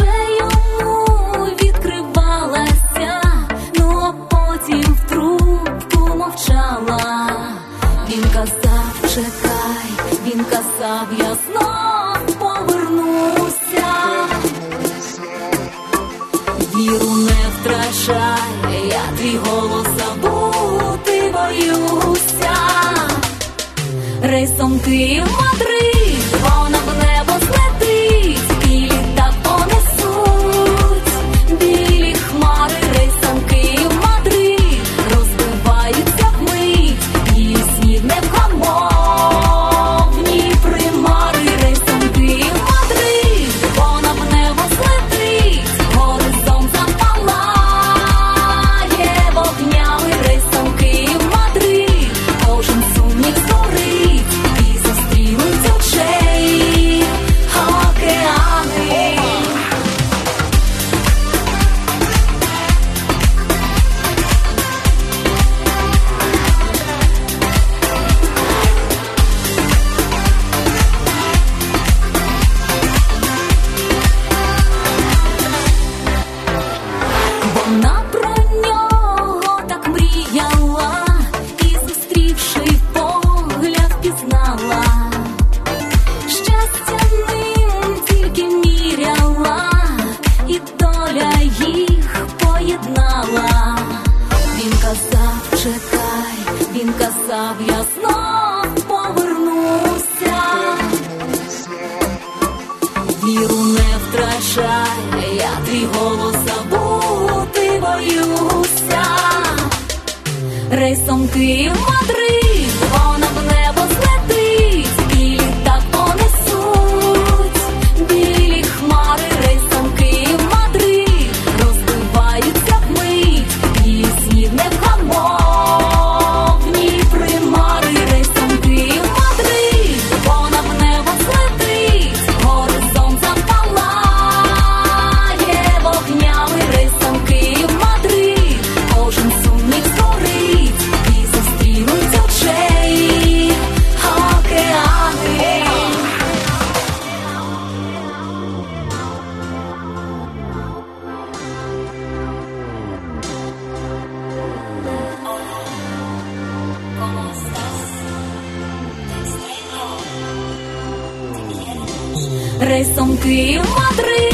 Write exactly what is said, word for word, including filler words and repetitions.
вже йому відкривалася, ну а потім в трубку мовчала. Він казав, чекай, він казав, я знов повернуся. Віру не втрачай, я твій голос забути боюся. Рейсом Київ-Мадрид, вона в небо злетить, і літак понесуть білі хмари. Рейсом Київ-Мадрид, розбиваються вмить, і сніг не вгамовні примари. Рейсом Київ-Мадрид, вона в небо злетить, горизонт запалає вогнями. Рейсом Київ-Мадрид, кожен сумнів згорить, і зустрінуть очей океани. Вона про нього так мріяла, і, зустрівши погляд, пізнала. Щастя ним тільки міряла, і доля їх поєднала. Він казав, чекай, він казав, я знов повернуся. Віру не втрачай, я твій голос забути боюся. Рейсом Київ-Мадрид, вона в небо злетить, і літак понесуть білі хмари. Рейсом Київ-Мадрид, розбиваються вмить, і сніг не вгамовні примари. Рейсом Київ-Мадрид, вона в небо злетить, горизонт запалає вогнями. Рейсом Київ-Мадрид, кожен сумнів згорить, і зустрінуть очей океани. Рейсом Київ-Мадрид.